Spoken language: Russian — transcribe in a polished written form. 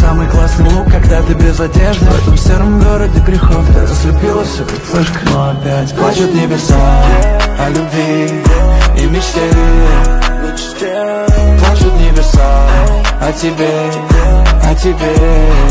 самый классный лук, когда ты без одежды. В этом сером городе грехов ты ослепила все как флешка. Но опять плачут небеса о любви и мечте. Плачут небеса о тебе, о тебе.